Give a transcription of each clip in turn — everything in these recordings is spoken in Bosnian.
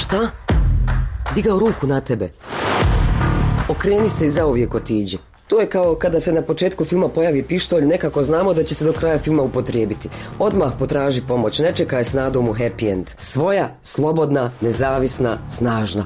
Šta? Digao ruku na tebe. Okreni se i zauvijek otiđi. To je kao kada se na početku filma pojavi pištolj, nekako znamo da će se do kraja filma upotrijebiti. Odmah potraži pomoć, ne čekaj s nadom u happy end. Svoja, slobodna, nezavisna, snažna.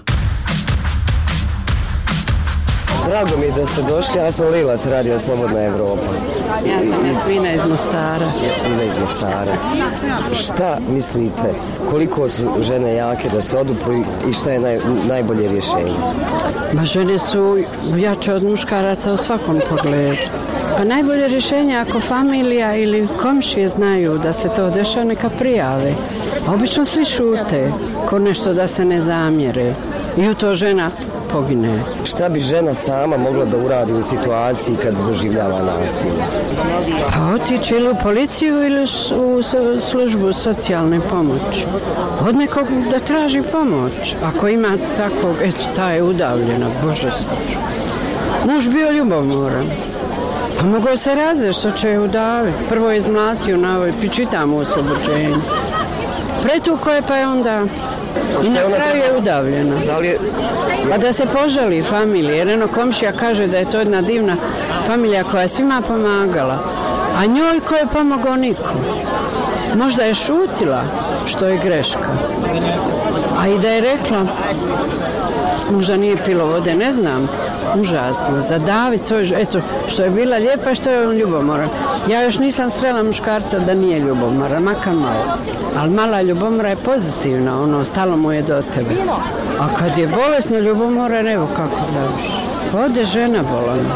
Drago mi je da ste došli, ja sam Lila s Radio Slobodna Evropa. Ja sam Jasmina iz Mostara. Jasmina iz Mostara. Šta mislite, koliko su žene jake da se odupru i šta je najbolje rješenje? Ma žene su jače od muškaraca u svakom pogledu. Pa najbolje rješenje ako familija ili komšije znaju da se to dešava, neka prijave. A obično svi šute, ko nešto da se ne zamjere. I u to žena pogine. Šta bi žena sama mogla da uradi u situaciji kad doživljava nasilje? Pa otići ili u policiju ili u službu socijalne pomoći. Od nekog da traži pomoć. Ako ima takvog, eto, ta je udavljena, Bože saču. Muž bio ljubomoran. Pa mogao se razvesti, što će je udaviti. Prvo je izmlatio na ovoj, čitamo u oslobođenju. Pretuko je, pa je onda i na kraju je udavljena. Pa da se požali familije, jer eno komšija kaže da je to jedna divna familija koja je svima pomagala, a njoj ko je pomogao niko. Možda je šutila, što je greška. A i da je rekla, možda nije pilo vode, ne znam, užasno, zadaviti svoj, eto, što je bila lijepa, što je on ljubomoran. Ja još nisam srela muškarca da nije ljubomoran, makar malo. Ali mala ljubomora je pozitivna, ono, stalo mu je do tebe. A kad je bolesna ljubomora, evo kako završi. Ode žena bolana.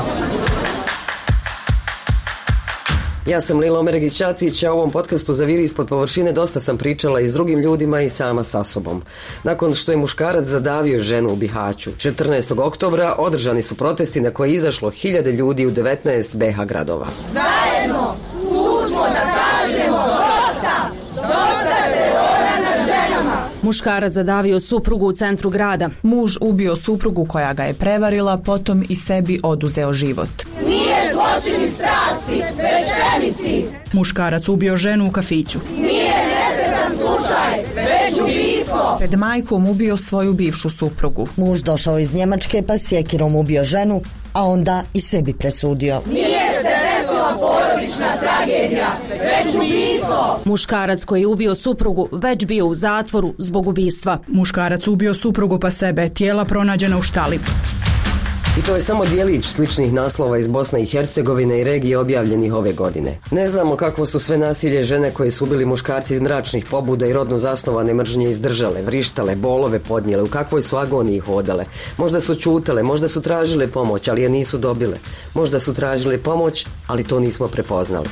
Ja sam Lila Omeregić-Ćatić, a u ovom podcastu Zaviri ispod površine dosta sam pričala i s drugim ljudima i sama sa sobom. Nakon što je muškarac zadavio ženu u Bihaću, 14. oktobra održani su protesti na koje je izašlo 1000 ljudi u 19 BiH gradova. Zajedno, tu smo da kažemo dosta! Dosta terora nad ženama! Muškarac zadavio suprugu u centru grada. Muž ubio suprugu koja ga je prevarila, potom i sebi oduzeo život. Nije zločin iz strasti, već femicid. Muškarac ubio ženu u kafiću. Nije nesretan slučaj, već ubistvo. Pred majkom ubio svoju bivšu suprugu. Muž došao iz Njemačke pa sjekirom ubio ženu, a onda i sebi presudio. Nije se desila porodična tragedija, već ubistvo. Muškarac koji je ubio suprugu već bio u zatvoru zbog ubistva. Muškarac ubio suprugu pa sebe, tijela pronađena u štali. I to je samo djelić sličnih naslova iz Bosne i Hercegovine i regije objavljenih ove godine. Ne znamo kakvo su sve nasilje žene koje su ubili muškarci iz mračnih pobuda i rodno zasnovane mržnje izdržale, vrištale, bolove podnijele, u kakvoj su agoniji hodale. Možda su ćutale, možda su tražile pomoć, ali je nisu dobile. Možda su tražile pomoć, ali to nismo prepoznali.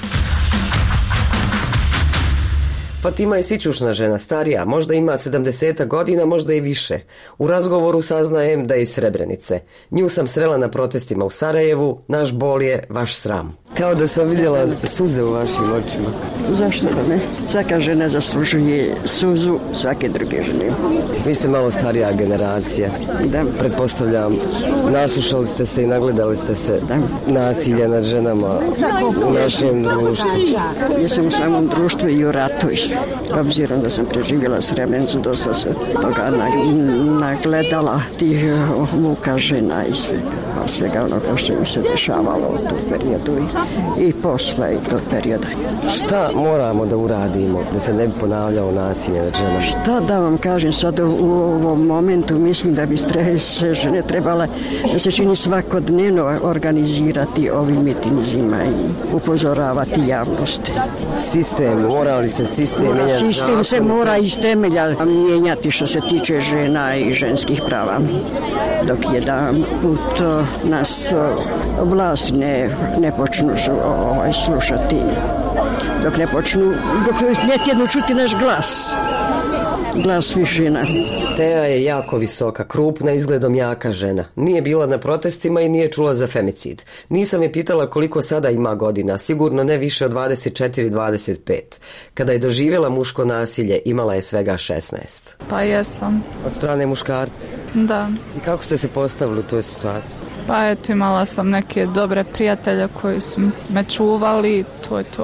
Fatima je sićušna žena, starija, možda ima 70 godina, možda i više. U razgovoru saznajem da je iz Srebrenice. Nju sam srela na protestima u Sarajevu, naš bol je vaš sram. Kao da sam vidjela suze u vašim očima. Zašto da ne? Svaka žena zaslužuje suzu svake druge žene. Vi ste malo starija generacija. Da. Pretpostavljam, naslušali ste se i nagledali ste se nasilja nad ženama u našem društvu. Ja sam u samom društvu i u ratu. Obzirom da sam preživjela Srebrenicu, dosta se toga nagledala, tih muka žena i svega onoga što mi se dešavalo u tu periodu i posle i tog perioda. Šta moramo da uradimo da se ne bi ponavljalo nasilje nad ženama? Šta da vam kažem sad u ovom momentu, mislim da bi se žene trebale da se čini svakodnevno organizirati ovim mitinzima i upozoravati javnosti. Sistem, mora li se sistem mijenjati? Sistem se mora iz temelja mijenjati što se tiče žena i ženskih prava. Dok jedan put nas vlasti ne počnu slušati, dok ne počnu, dok ne tjednu čuti naš glas svih žena. Teja je jako visoka, krupna, izgledom jaka žena. Nije bila na protestima i nije čula za femicid. Nisam je pitala koliko sada ima godina, sigurno ne više od 24-25. Kada je doživjela muško nasilje, imala je svega 16. Pa jesam. Od strane muškarca? Da. I kako ste se postavili u toj situaciji? Pa eto, imala sam neke dobre prijatelje koji su me čuvali, to je to.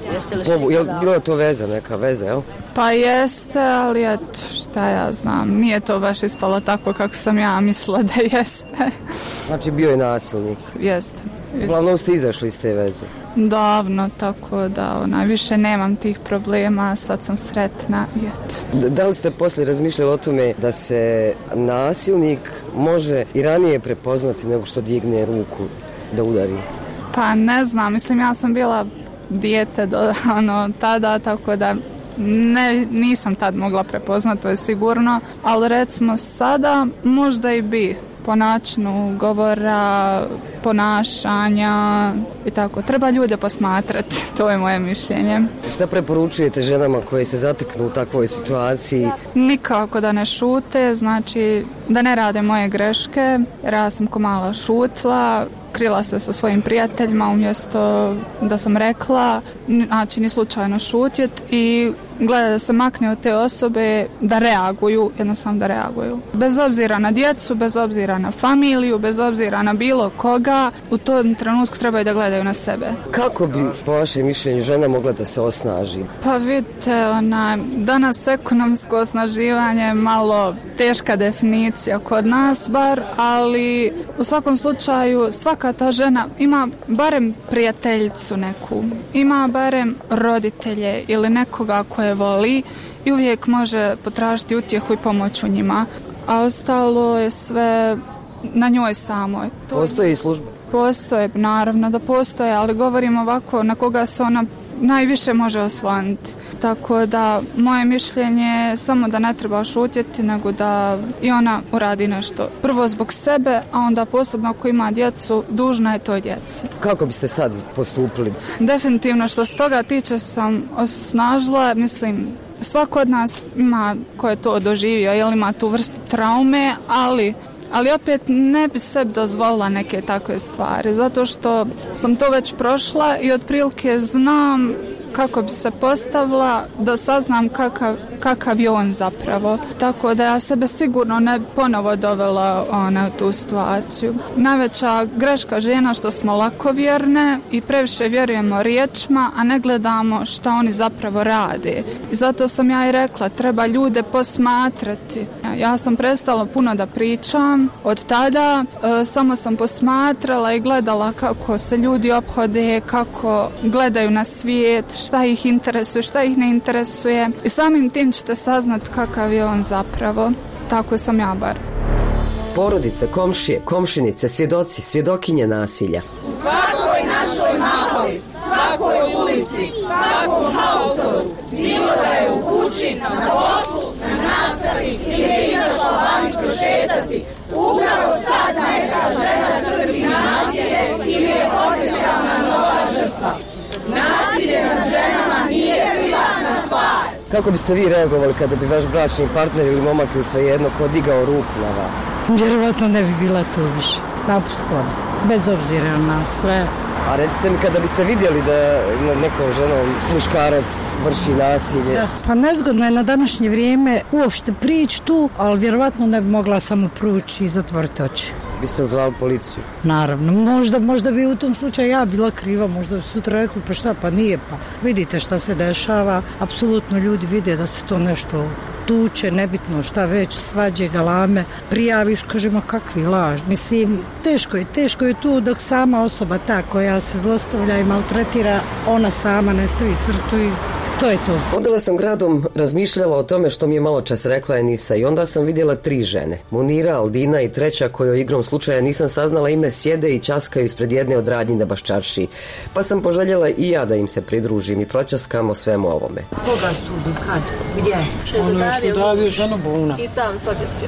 Jel bilo to veza, neka veza, jel? Pa jeste, ali eto, šta ja znam, nije to baš ispalo tako kako sam ja mislila da jeste. Znači bio je nasilnik? Jeste. Uglavnom ste izašli iz te veze? Davno, tako da više nemam tih problema, sad sam sretna i eto. Da li ste poslije razmišljali o tome da se nasilnik može i ranije prepoznati nego što digne ruku da udari? Pa ne znam, mislim ja sam bila dijete tada, tako da nisam tad mogla prepoznati, to je sigurno, ali recimo sada možda i bi, po načinu govora, ponašanja i tako. Treba ljude posmatrati, to je moje mišljenje. Šta preporučujete ženama koje se zateknu u takvoj situaciji? Nikako da ne šute, znači da ne rade moje greške, jer ja sam ko mala šutla, krila se sa svojim prijateljima umjesto da sam rekla, znači ni slučajno šutjet i gleda da se makne od te osobe, da reaguju, jednostavno da reaguju. Bez obzira na djecu, bez obzira na familiju, bez obzira na bilo koga, u tom trenutku trebaju da gledaju na sebe. Kako bi, po vašem mišljenju, žena mogla da se osnaži? Pa vidite, danas ekonomsko osnaživanje je malo teška definicija kod nas bar, ali u svakom slučaju svaka ta žena ima barem prijateljicu neku, ima barem roditelje ili nekoga koje voli i uvijek može potražiti utjehu i pomoć u njima, a ostalo je sve na njoj samoj. Postoji i služba? Postoje, naravno da postoje, ali govorim ovako na koga se ona najviše može osloniti. Tako da moje mišljenje je samo da ne treba šutjeti, nego da i ona uradi nešto. Prvo zbog sebe, a onda posebno ako ima djecu, dužna je toj djeci. Kako biste sad postupili? Definitivno što se toga tiče sam osnažila, mislim, svako od nas ima ko je to doživio, ili ima tu vrstu traume, ali opet ne bi sebi dozvolila neke takve stvari, zato što sam to već prošla i otprilike znam kako bi se postavila, da saznam kakav je on zapravo. Tako da ja sebe sigurno ne bi ponovo dovela u tu situaciju. Najveća greška žena što smo lakovjerne i previše vjerujemo riječima, a ne gledamo šta oni zapravo rade. I zato sam ja i rekla, treba ljude posmatrati. Ja sam prestala puno da pričam od tada, samo sam posmatrala i gledala kako se ljudi ophode, kako gledaju na svijet, šta ih interesuje, šta ih ne interesuje i samim tim ćete saznat kakav je on zapravo. Tako sam ja bar. Porodice, komšije, komšinice, svjedoci, svjedokinje nasilja. U svakoj našoj mahali, svakoj ulici, svakom hausoru, bilo da je u kući, na poslu, na nastavi ili je izašla vani prošetati, upravo sad neka žena trpi nasilje ili je potencijalna nova žrtva. Nasilje nad ženama nije privatna stvar. Kako biste vi reagovali kada bi vaš bračni partner ili momak ili svejedno ko digao ruku na vas? Vjerovatno ne bi bila tu više. Napustila, bez obzira na sve. A recite mi, kada biste vidjeli da nekom ženom muškarac vrši nasilje? Da, pa nezgodno je na današnje vrijeme uopšte prići tu, ali vjerovatno ne bi mogla samo prući i zatvoriti oči. Biste zvali policiju? Naravno, možda bi u tom slučaju ja bila kriva, možda bi sutra rekli pa šta, pa nije, pa vidite šta se dešava, apsolutno ljudi vide da se to nešto tuče, nebitno šta već, svađe, galame, prijaviš, kažemo kakvi laž. Mislim, teško je tu dok sama osoba ta koja se zlostavlja i maltretira, ona sama ne stavi crtu i to je to. Odala sam gradom, razmišljala o tome što mi je malo čas rekla Enisa i onda sam vidjela 3 žene. Munira, Aldina i treća kojoj igrom slučaja nisam saznala ime, sjede i časkaju ispred jedne od radnji na Baščaršiji. Pa sam poželjela i ja da im se pridružim i pročaskamo svemu ovome. Koga su, kad, gdje? Ono je što davio ženu Buna. I sam se objesio.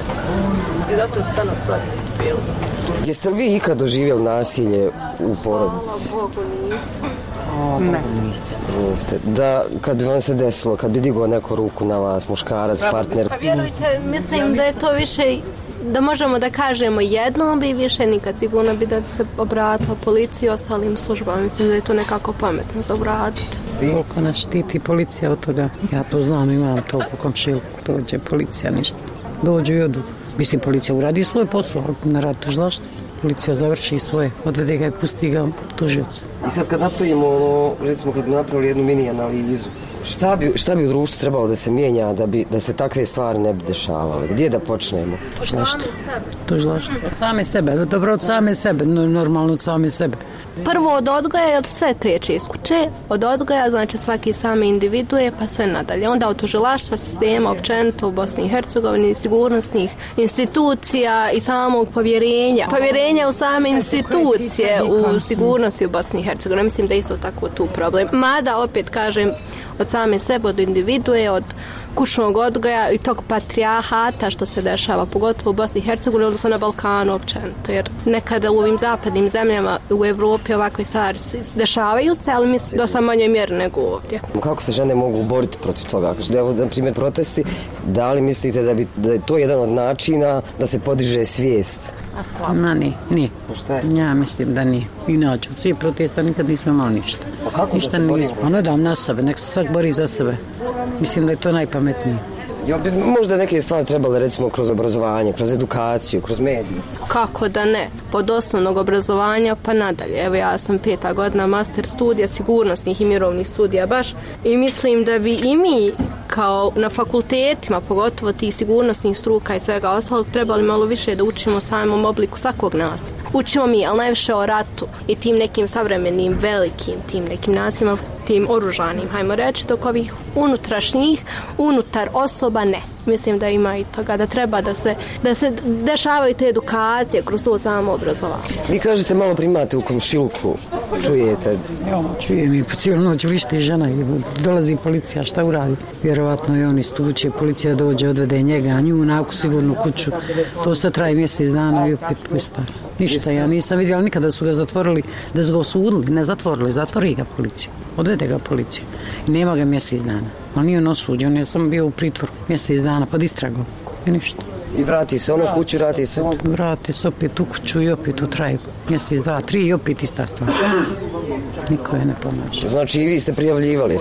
I zato se danas pratiti film. Jeste li vi ikad doživjeli nasilje u porodici? Bogu nisam. Ne. Niste. Da, kad bi vam se desilo, kad bi digao neku ruku na vas, muškarac, partner? Pa vjerujte, mislim da je to više, da možemo da kažemo jednom bi više nikad, sigurno bi da bi se obratila policiji i ostalim službama. Mislim da je to nekako pametno za obratiti. Koliko nas štiti policija od toga? Ja to znam, imam to po komšiluku, dođe policija, ništa. Dođu i odu. Mislim, policija uradi svoj posao, ali ne radi tužilaštvo. policija završi svoje, odvede ga i pusti ga tužiocu. I sad kad napravimo, recimo kad bi napravili jednu mini analizu, šta bi u društvu trebalo da se mijenja da se takve stvari ne bi dešavale? Gdje da počnemo? Tužilaštvo. Od same sebe, dobro od same sebe, normalno od same sebe. Prvo od odgoja, jer sve kreće iz kuće. Od odgoja, znači svaki sami individuje, pa sve nadalje. Onda od tužilaštva, sistema, općenito u Bosni i Hercegovini, sigurnosnih institucija i samog povjerenja. Povjerenja u same institucije u sigurnosti u Bosni i Hercegovini. Mislim da je isto tako tu problem. Mada, opet kažem, od same sebe, od individuje, od kućnog odgoja i tog patrijahata što se dešava, pogotovo u Bosni i Hercegovini, odnosno na Balkanu općenito, jer nekada u ovim zapadnim zemljama u Evropi ovakve stvari dešavaju se, ali mislim da sam manje mjeri nego ovdje. Kako se žene mogu boriti protiv toga? Evo, na primjer, protesti, da li mislite da je to jedan od načina da se podiže svijest? Nije. Šta je? Ja mislim da nije. Inače, u svih protesta nikad nismo imali ništa. Pa kako ništa da se borimo? Pa ne dam na sebe, nek se svak bori za sebe. Mislim da je to najpametnije. Jel bi možda neke stvari trebale, recimo, kroz obrazovanje, kroz edukaciju, kroz medije? Kako da ne? Od osnovnog obrazovanja pa nadalje. Evo, ja sam 5. godina master studija sigurnosnih i mirovnih studija baš i mislim da bi i mi kao na fakultetima, pogotovo tih sigurnosnih struka i svega ostalog, trebali malo više da učimo o samom obliku svakog nas. Učimo mi, ali najviše o ratu i tim nekim savremenim, velikim, tim nekim nasilima, tim oružanim, hajmo reći, dok ovih unutrašnjih, unutar osoba ne. Mislim da ima i toga, da treba da se dešavaju te edukacije kroz to samo obrazovanje. Vi kažete malo primate u komšiluku, čujete? Ja, čujem i po cijelu noć vrišti žena i dolazi policija, šta uradi? Vjerovatno je on istuče, policija dođe, odvede njega, a nju na sigurnu kuću. To sad traje mjesec dana i opet pusta. Ništa, ja nisam vidjela nikada su ga zatvorili, da su ga osudili, ne zatvorili, zatvori ga policija, odvede ga policija. I nema ga mjesec dana, ali nije on osuđen, ja sam bio u pritvoru mjesec dana pod istragom i ništa. I vrati se ono kuću, vrati se on? Vrati se opet u kuću i opet u traju. Mjesec, 2, 3 i opet ista stvar. Niko je ne pomaže. Znači i vi ste prijavljivali?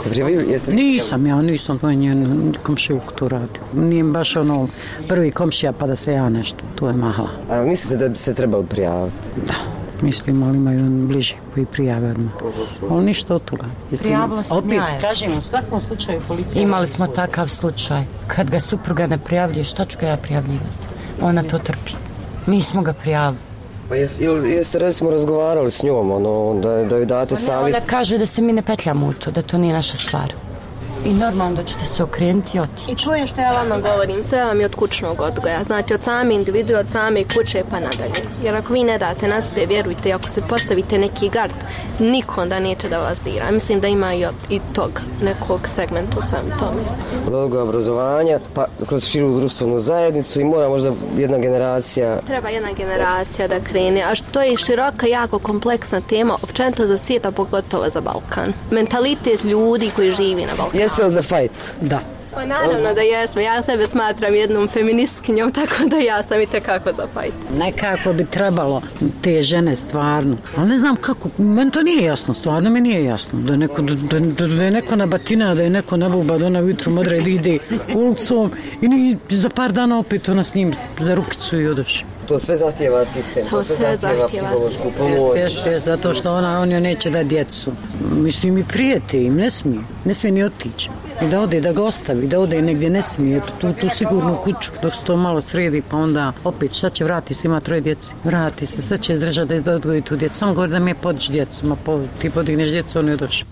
Nisam, to je njen komšijuk tu radio. Nije baš ono prvi komšija pa da se ja nešto, to je mahla. A mislite da bi se trebali prijaviti? Da. Mislim, ali imaju on bliži koji prijave odmah. Ali ništa od toga. Prijavila sam opet, ja. kažem, u svakom slučaju policija... Imali smo takav slučaj. Kad ga supruga ne prijavljuje, šta ću ga ja prijavljivati? Ona to trpi. Mi smo ga prijavili. Pa jeste recimo razgovarali s njom, da joj date savjet? Ona kaže da se mi ne petljamo u to, da to nije naša stvar. I normalno da ćete se okrenuti i otići. I čujem što ja vama govorim, sve vam je od kućnog odgoja. Znači od same individue, od same kuće pa nadalje. Jer ako vi ne date na sebe, vjerujte, ako se postavite neki gard, niko onda neće da vas dira. Mislim da ima i tog nekog segmenta u samom tome. Od odgoja obrazovanja, pa kroz širu društvenu zajednicu i mora možda jedna generacija... Treba jedna generacija da krene, a što je široka, jako kompleksna tema, općenito za svijet, a pogotovo za Balkan. Mentalitet ljudi koji živi na Balkanu. Jeste li za fajt? Da. Pa naravno da jesmo. Ja sebe smatram jednom feministkinjom, tako da ja sam i tekako za fajt. Nekako bi trebalo te žene stvarno. Ali ne znam kako, meni to nije jasno, stvarno mi nije jasno. Da je neko nabatina, da je neko nabuba, da ona ujutru modre ide ulicom i za par dana opet ona s njim za rukicu i odoši. To sve zahtijeva sistem, to sve zahtijeva psihološku pomoć. Zato što on joj neće da djecu. Mislim, i prijete im, ne smije ni otići. I da ode, da ga ostavi, da ode negdje ne smije, tu sigurnu kuću, dok se to malo sredi, pa onda opet šta će, vrati se, ima 3 djece. Vrati se, sad će držati da odgoji tu djecu. Samo govori da mi je podići djecu, ti podigneš djecu, on je došao.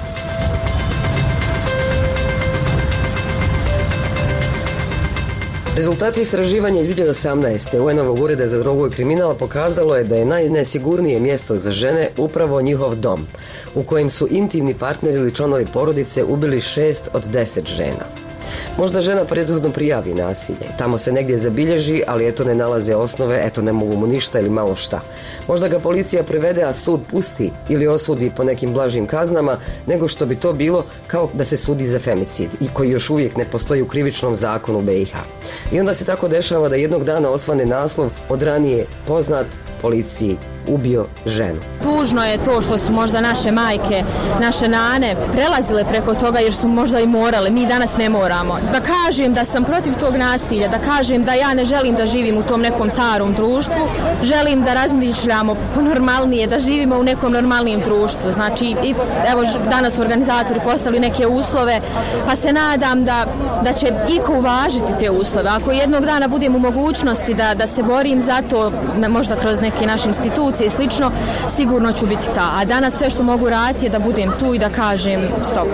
Rezultati istraživanja iz 2018. UN-ovog ureda za drogu i kriminal pokazalo je da je najnesigurnije mjesto za žene upravo njihov dom, u kojem su intimni partneri ili članovi porodice ubili 6 od 10 žena. Možda žena prethodno prijavi nasilje, tamo se negdje zabilježi, ali eto ne nalaze osnove, eto ne mogu mu ništa ili malo šta. Možda ga policija privede, a sud pusti ili osudi po nekim blažim kaznama, nego što bi to bilo kao da se sudi za femicid, i koji još uvijek ne postoji u krivičnom zakonu BiH. I onda se tako dešava da jednog dana osvane naslov od ranije poznat policiji ubio ženu. Tužno je to što su možda naše majke, naše nane prelazile preko toga jer su možda i morale. Mi danas ne moramo. Da kažem da sam protiv tog nasilja, da kažem da ja ne želim da živim u tom nekom starom društvu, želim da razmišljamo normalnije, da živimo u nekom normalnijem društvu. Znači, evo danas su organizatori postavili neke uslove, pa se nadam da će iko uvažiti te uslove. Ako jednog dana budem u mogućnosti da se borim za to, možda kroz neke naše institucije i slično, sigurno ću biti ta. A danas sve što mogu raditi je da budem tu i da kažem stop.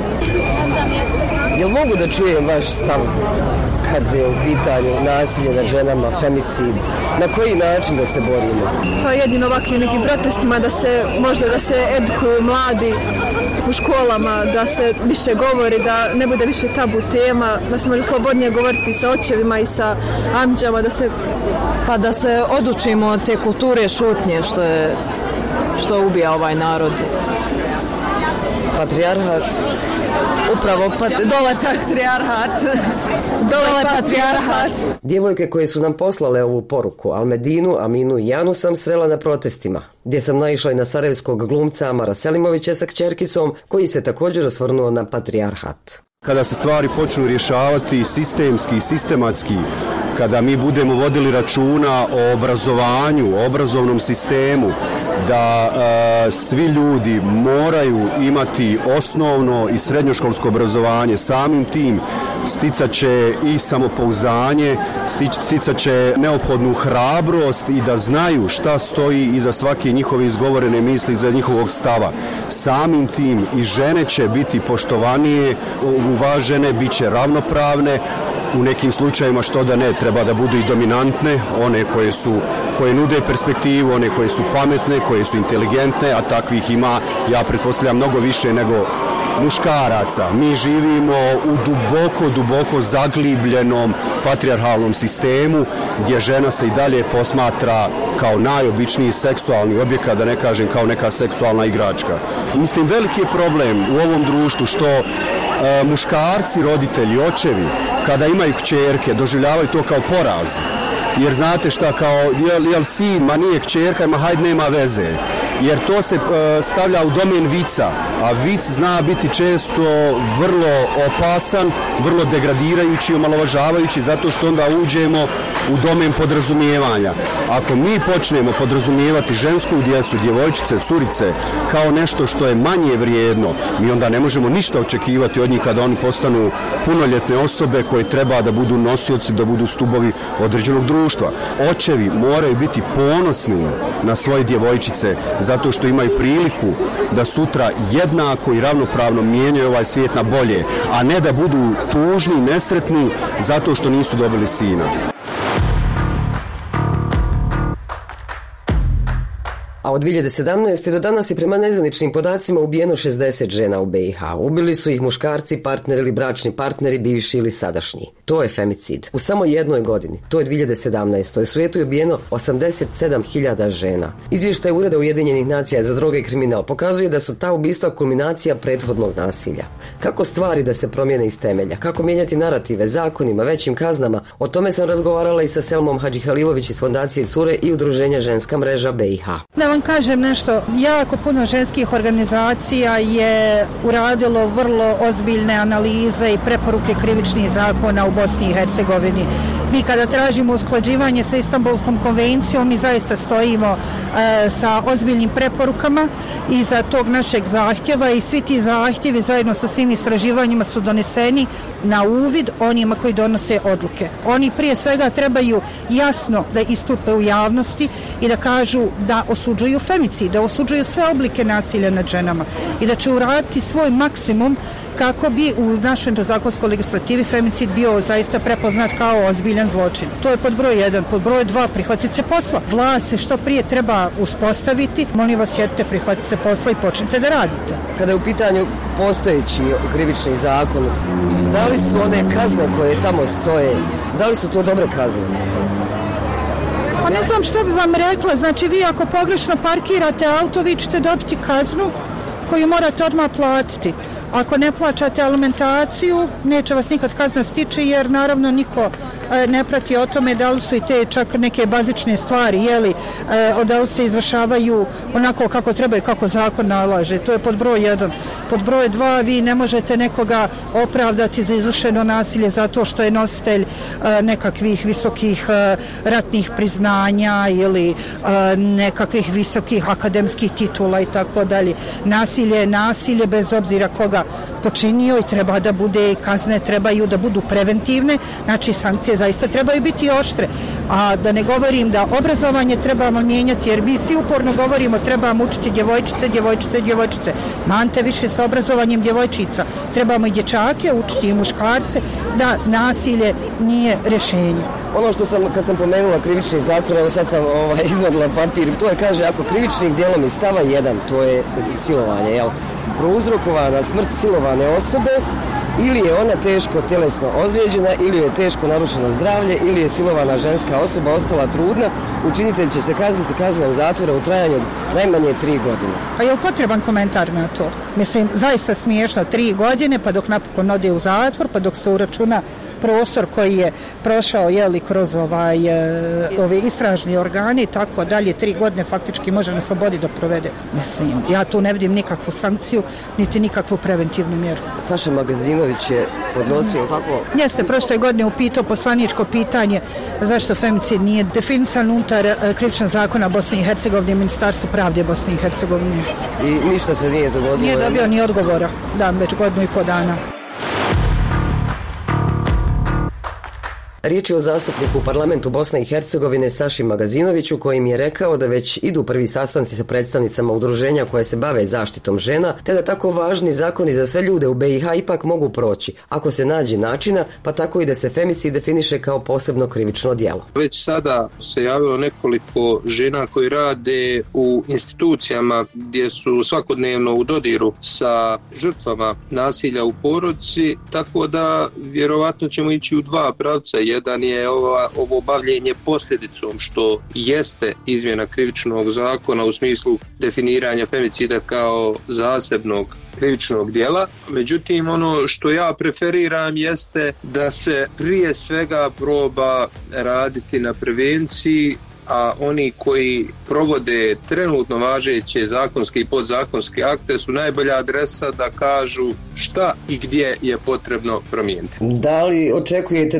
Jel mogu da čujem vaš stav kad je u pitanju nasilje nad ženama, femicid? Na koji način da se borimo? Pa jedino ovakvim nekim protestima da se edukuju mladi u školama, da se više govori, da ne bude više tabu tema, da se može slobodnije govoriti sa očevima i sa amđama, da se odučimo od te kulture šutnje što ubija ovaj narod. Patrijarhat. Upravo, dole patrijarhat. Djevojke koje su nam poslale ovu poruku, Almedinu, Aminu i Janu, sam srela na protestima, gdje sam naišla i na sarajevskog glumca Amara Selimovića sa kćerkicom, koji se također osvrnuo na patrijarhat. Kada se stvari počnu rješavati sistemski, sistematski, kada mi budemo vodili računa o obrazovanju, o obrazovnom sistemu, da svi ljudi moraju imati osnovno i srednjoškolsko obrazovanje, samim tim sticat će i samopouzdanje, sticat će neophodnu hrabrost i da znaju šta stoji iza svake njihove izgovorene misli, iza njihovog stava. Samim tim i žene će biti poštovanije, uvažene, bit će ravnopravne, u nekim slučajevima što da ne, treba da budu i dominantne, one koje nude perspektivu, one koje su pametne, koje su inteligentne, a takvih ima, ja pretpostavljam, mnogo više nego muškaraca. Mi živimo u duboko zaglibljenom patrijarhalnom sistemu gdje žena se i dalje posmatra kao najobičniji seksualni objekat, da ne kažem kao neka seksualna igračka. Mislim, veliki je problem u ovom društvu što muškarci, roditelji, očevi, kada imaju kćerke, doživljavaju to kao poraz. Jer znate šta, kao, jel sin, ma nije kćerka, ma hajde, nema veze. Jer to se stavlja u domen vica, a vic zna biti često vrlo opasan, vrlo degradirajući, omalovažavajući, zato što onda uđemo u domen podrazumijevanja. Ako mi počnemo podrazumijevati žensku djecu, djevojčice, curice, kao nešto što je manje vrijedno, mi onda ne možemo ništa očekivati od njih kada oni postanu punoljetne osobe koje treba da budu nosioci, da budu stubovi određenog društva. Očevi moraju biti ponosni na svoje djevojčice, zato što imaju priliku da sutra jednako i ravnopravno mijenjaju ovaj svijet na bolje, a ne da budu tužni, nesretni zato što nisu dobili sina. A od 2017. do danas je prema nezvaničnim podacima ubijeno 60 žena u BiH. Ubili su ih muškarci, partneri ili bračni partneri, bivši ili sadašnji. To je femicid. U samo jednoj godini, to je 2017. u svijetu je ubijeno 87.000 žena. Izvještaj Ureda Ujedinjenih nacija za droge i kriminal pokazuje da su ta ubistva kulminacija prethodnog nasilja. Kako stvari da se promijene iz temelja? Kako mijenjati narative, zakonima, većim kaznama? O tome sam razgovarala i sa Selmom Hadžihalilović iz Fondacije Cure i Udruženja Ženska mreža BiH. Da vam kažem nešto, jako puno ženskih organizacija je uradilo vrlo ozbiljne analize i preporuke krivičnih zakona u Bosni i Hercegovini. Mi kada tražimo usklađivanje sa Istanbulskom konvencijom, mi zaista stojimo sa ozbiljnim preporukama iza tog našeg zahtjeva i svi ti zahtjevi zajedno sa svim istraživanjima su doneseni na uvid onima koji donose odluke. Oni prije svega trebaju jasno da istupe u javnosti i da kažu da osuđuju femicid, da osuđuju sve oblike nasilja nad ženama i da će uraditi svoj maksimum kako bi u našoj zakonskoj legislativi femicid bio zaista prepoznat kao ozbiljan zločin. To je pod broj 1. Pod broj 2, prihvatiti se posla. Vlast se što prije treba uspostaviti. Molim vas, sjedite, prihvatite se posla i počnite da radite. Kada je u pitanju postojeći krivični zakon, da li su one kazne koje tamo stoje, da li su to dobre kazne? Pa ne znam što bi vam rekla, znači vi ako pogrešno parkirate auto, vi ćete dobiti kaznu koju morate odmah platiti. ako ne plaćate alimentaciju, neće vas nikad kazna stići, jer naravno niko ne prati o tome da li su i te čak neke bazične stvari, da li se izvršavaju onako kako treba i kako zakon nalaže. To je pod broj 1. Pod broj 2, vi ne možete nekoga opravdati za izvršeno nasilje zato što je nositelj nekakvih visokih ratnih priznanja ili nekakvih visokih akademskih titula i tako dalje. Nasilje je nasilje bez obzira koga počinio i treba da bude, kazne trebaju da budu preventivne, znači sankcije zaista trebaju biti oštre. A da ne govorim da obrazovanje trebamo mijenjati, jer mi svi uporno govorimo trebamo učiti djevojčice. Mante više sa obrazovanjem djevojčica. Trebamo i dječake učiti i muškarce da nasilje nije rješenje. Ono što sam, kad sam pomenula krivični zakon, evo sad sam izvadila papir, to je, kaže, ako krivičnim dijelom iz stava 1, to je silovanje, prouzrokovana smrt silovane osobe, ili je ona teško tjelesno ozlijeđena, ili je teško narušeno zdravlje, ili je silovana ženska osoba ostala trudna, učinitelj će se kazniti kaznom zatvora u trajanju od najmanje 3 godine. A je li potreban komentar na to? Mislim, zaista smiješno, 3 godine, pa dok napokon ode u zatvor, pa dok se uračuna prostor koji je prošao kroz ove istražni organi i tako dalje, 3 godine faktički može na slobodi da provede. Mislim, ja tu ne vidim nikakvu sankciju, niti nikakvu preventivnu mjeru. Saša Magazinović je podnosio tako? Jeste, prošle godine upitao poslaničko pitanje zašto femicid nije definisan unutar krivičnog zakona Bosne i Hercegovine i Ministarstvo pravde Bosne i Hercegovine. I ništa se nije dogodilo? Nije dobio ni odgovora, već 1.5 godina. Riječ je o zastupniku u parlamentu Bosne i Hercegovine Saši Magazinoviću, kojim je rekao da već idu prvi sastanci sa predstavnicama udruženja koje se bave zaštitom žena, te da tako važni zakoni za sve ljude u BiH ipak mogu proći, ako se nađe načina, pa tako i da se femicid definiše kao posebno krivično djelo. Već sada se javilo nekoliko žena koji rade u institucijama gdje su svakodnevno u dodiru sa žrtvama nasilja u porodici, tako da vjerovatno ćemo ići u 2 pravca. Jedan je ovo bavljenje posljedicom, što jeste izmjena krivičnog zakona u smislu definiranja femicida kao zasebnog krivičnog djela. Međutim, ono što ja preferiram jeste da se prije svega proba raditi na prevenciji, a oni koji provode trenutno važeće zakonske i podzakonske akte su najbolja adresa da kažu šta i gdje je potrebno promijeniti. Da li očekujete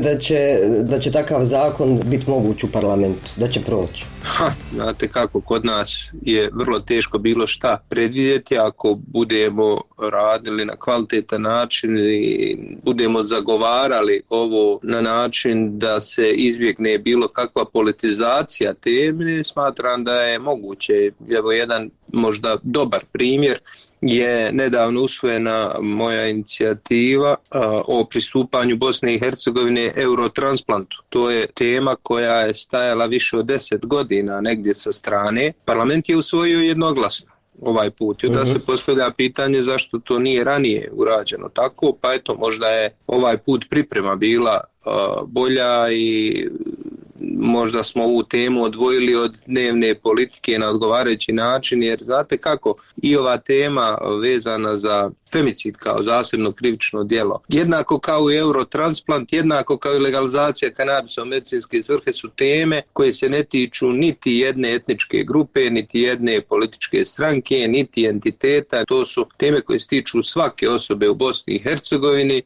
da će takav zakon biti moguć u parlamentu, da će proći? Znate kako, kod nas je vrlo teško bilo šta predvidjeti. Ako budemo radili na kvalitetan način i budemo zagovarali ovo na način da se izbjegne bilo kakva politizacija teme, smatram da je moguće. Evo jedan možda dobar primjer je nedavno usvojena moja inicijativa o pristupanju Bosne i Hercegovine Eurotransplantu. To je tema koja je stajala više od 10 godina negdje sa strane. Parlament je usvojio jednoglasno ovaj put. I onda se postavlja pitanje zašto to nije ranije urađeno tako, pa eto možda je ovaj put priprema bila bolja i možda smo ovu temu odvojili od dnevne politike na odgovarajući način, jer znate kako, i ova tema vezana za femicid kao zasebno krivično djelo, jednako kao i eurotransplant, jednako kao i legalizacija kanabisa u medicinske svrhe su teme koje se ne tiču niti jedne etničke grupe, niti jedne političke stranke, niti entiteta. To su teme koje se tiču svake osobe u Bosni i Hercegovini.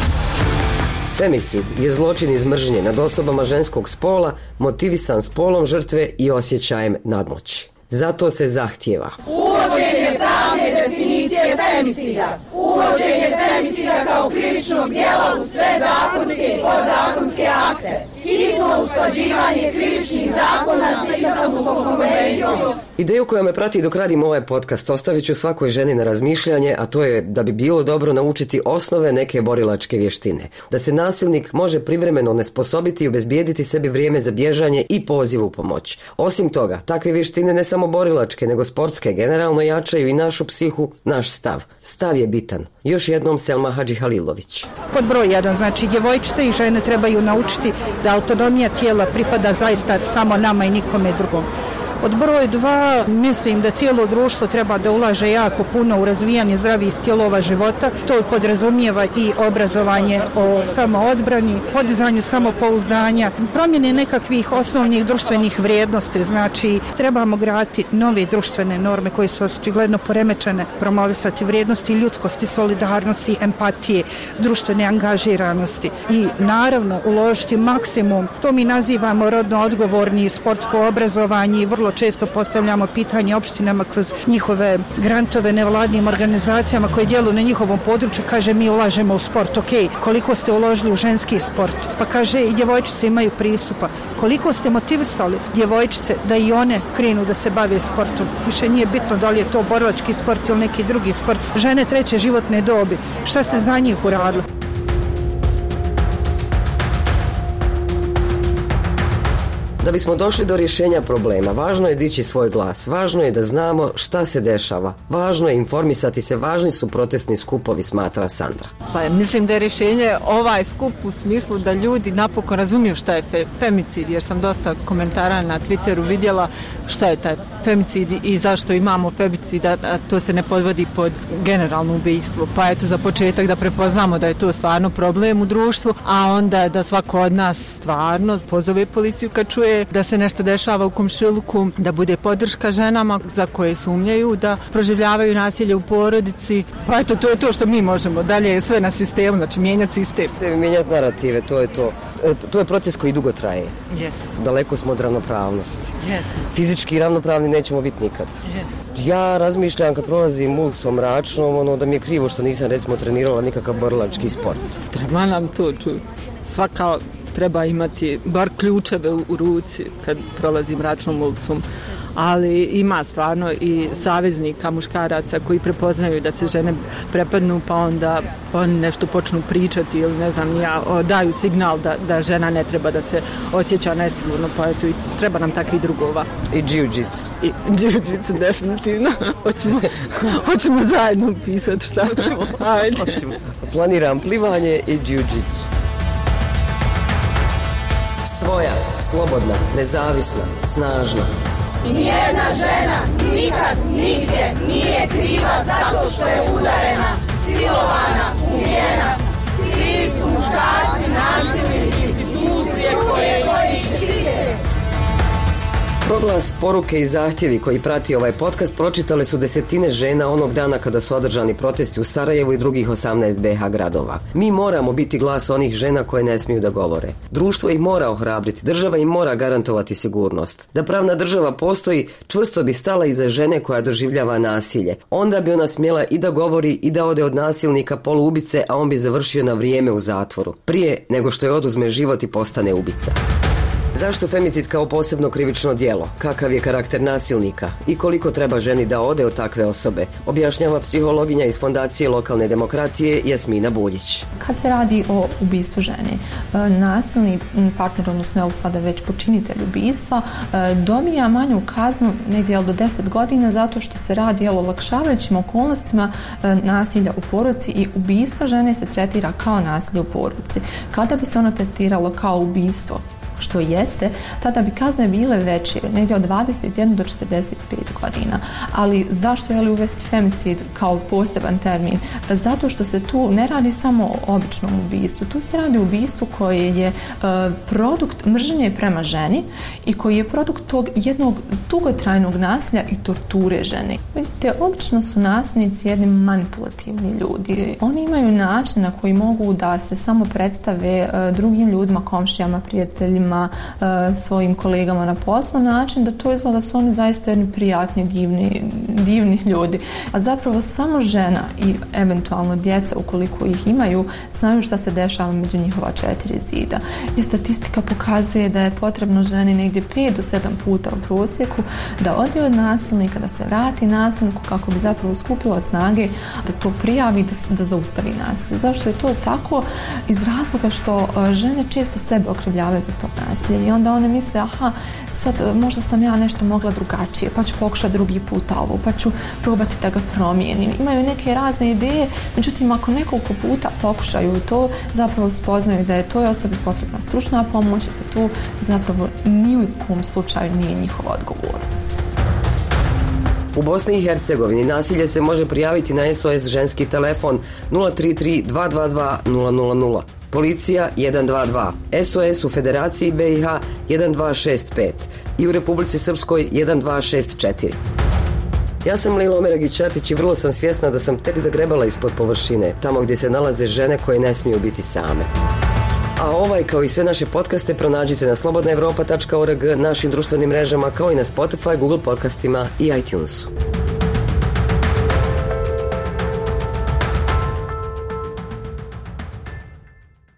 Femicid je zločin iz mržnje nad osobama ženskog spola, motivisan spolom žrtve i osjećajem nadmoći. Zato se zahtijeva uvođenje pravne definicije femicida, uvođenje femicida kao krivičnog djela u sve zakonske i podzakonske akte, hitno usklađivanje krivičnih zakona s Istanbulskom konvencijom. Ideju koja me prati dok radim ovaj podcast ostavit ću svakoj ženi na razmišljanje, a to je da bi bilo dobro naučiti osnove neke borilačke vještine. Da se nasilnik može privremeno onesposobiti i obezbijediti sebi vrijeme za bježanje i poziv u pomoć. Osim toga, takve vještine ne samo borilačke, nego sportske generalno jačaju i našu psihu, naš stav. Stav je bitan. Još jednom Selma Hadžihalilović. Pod broj 1, znači djevojčice i žene trebaju naučiti da autonomija tijela pripada zaista samo nama i nikome drugom. Od broj 2, mislim da cijelo društvo treba da ulaže jako puno u razvijanje zdravih stilova života. To podrazumijeva i obrazovanje o samoodbrani, podizanju samopouzdanja, promjene nekakvih osnovnih društvenih vrijednosti. Znači, trebamo graditi nove društvene norme koje su očigledno poremećene, promovisati vrijednosti ljudskosti, solidarnosti, empatije, društvene angažiranosti i naravno uložiti maksimum. To mi nazivamo rodno odgovorni sportsko obrazovanje i vrlo često postavljamo pitanje opštinama kroz njihove grantove nevladnim organizacijama koje djeluju na njihovom području. Kaže, mi ulažemo u sport. Ok, koliko ste uložili u ženski sport? Pa kaže, i djevojčice imaju pristupa. Koliko ste motivisali djevojčice da i one krenu da se bave sportom? Više nije bitno da li je to borilački sport ili neki drugi sport. Žene treće životne dobi. Šta ste za njih uradili? Da bismo došli do rješenja problema, važno je dići svoj glas, važno je da znamo šta se dešava, važno je informisati se, važni su protestni skupovi, smatra Sandra. Pa mislim da je rješenje ovaj skup u smislu da ljudi napokon razumiju šta je femicid, jer sam dosta komentara na Twitteru vidjela šta je taj femicid i zašto imamo femicid, a to se ne podvodi pod generalno ubojstvo. Pa eto, za početak da prepoznamo da je to stvarno problem u društvu, a onda da svako od nas stvarno pozove policiju kad čuje da se nešto dešava u komšiluku, da bude podrška ženama za koje sumnjaju da proživljavaju nasilje u porodici. Pa eto, to je to što mi možemo. Dalje je sve na sistemu, znači mijenjati sistem. Mijenjati narative, to je to. To je proces koji dugo traje. Yes. Daleko smo od ravnopravnosti. Yes. Fizički ravnopravni nećemo biti nikad. Yes. Ja razmišljam kad prolazim ulicom Mračnom, da mi je krivo što nisam recimo trenirala nikakav borilački sport. Treba nam to čuti. Svaka treba imati bar ključeve u ruci kad prolazi Mračnom ulicom, ali ima stvarno i saveznika muškaraca koji prepoznaju da se žene prepadnu, pa onda oni nešto počnu pričati ili ne znam ja, daju signal da žena ne treba da se osjeća nesigurno, pa eto i treba nam takvih drugova. I jiu-jitsu. I jiu-jitsu definitivno. Hoćemo zajedno pisati šta ćemo. Ajde. Planiram plivanje i jiu-jitsu. Svoja, slobodna, nezavisna, snažna. I nijedna žena nikad, nigdje nije kriva zato što je udarena, silovana, ubijena. Krivi su muškarci, nasilnici, institucije koje koriste. Proglas, poruke i zahtjevi koji prati ovaj podcast pročitale su desetine žena onog dana kada su održani protesti u Sarajevu i drugih 18 BiH gradova. Mi moramo biti glas onih žena koje ne smiju da govore. Društvo ih mora ohrabriti, država im mora garantovati sigurnost. Da pravna država postoji, čvrsto bi stala iza žene koja doživljava nasilje. Onda bi ona smjela i da govori i da ode od nasilnika poluubice, a on bi završio na vrijeme u zatvoru. Prije nego što je oduzme život i postane ubica. Zašto femicid kao posebno krivično djelo? Kakav je karakter nasilnika? I koliko treba ženi da ode od takve osobe? Objašnjava psihologinja iz Fondacije lokalne demokratije Jasmina Buljić. Kad se radi o ubistvu žene, nasilni partner, odnosno evo sada već počinitelj ubistva, dobija manju kaznu negdje do 10 godina zato što se radi o olakšavajućim okolnostima nasilja u porodici i ubistvo žene se tretira kao nasilje u porodici. Kada bi se ono tretiralo kao ubistvo, što jeste, tada bi kazne bile veće, negdje od 21 do 45 godina. Ali zašto je li uvesti femicid kao poseban termin? Zato što se tu ne radi samo o običnom ubistvu. Tu se radi o ubistvu koje je produkt mržnje prema ženi i koji je produkt tog jednog dugotrajnog nasilja i torture žene. Vidite, obično su nasilnici jedni manipulativni ljudi. Oni imaju način na koji mogu da se samo predstave drugim ljudima, komšijama, prijateljima, svojim kolegama na poslu, način da to izgleda da su oni zaista jedni prijatni, divni ljudi. A zapravo samo žena i eventualno djeca, ukoliko ih imaju, znaju šta se dešava među njihova 4 zida. I statistika pokazuje da je potrebno ženi negdje 5 do 7 puta u prosjeku da ode od nasilnika, da se vrati nasilniku kako bi zapravo skupila snage da to prijavi, da zaustavi nasilje. Zašto je to tako? Iz razloga što žene često sebe okrivljavaju za to. nasilje i onda one misle aha, sad možda sam ja nešto mogla drugačije, pa ću pokušati drugi puta ovo, pa ću probati da ga promijenim. Imaju neke razne ideje, međutim ako nekoliko puta pokušaju to, zapravo spoznaju da je toj osobi potrebna stručna pomoć, da to zapravo ni u kom slučaju nije njihova odgovornost. U Bosni i Hercegovini nasilje se može prijaviti na SOS ženski telefon 033 222 000. Policija 122, SOS u Federaciji BiH 1265 i u Republici Srpskoj 1264. Ja sam Lila Omeragić-Čatić i vrlo sam svjesna da sam tek zagrebala ispod površine, tamo gdje se nalaze žene koje ne smiju biti same. A ovaj kao i sve naše podcaste pronađite na slobodnaevropa.org, našim društvenim mrežama kao i na Spotify, Google podcastima i iTunesu.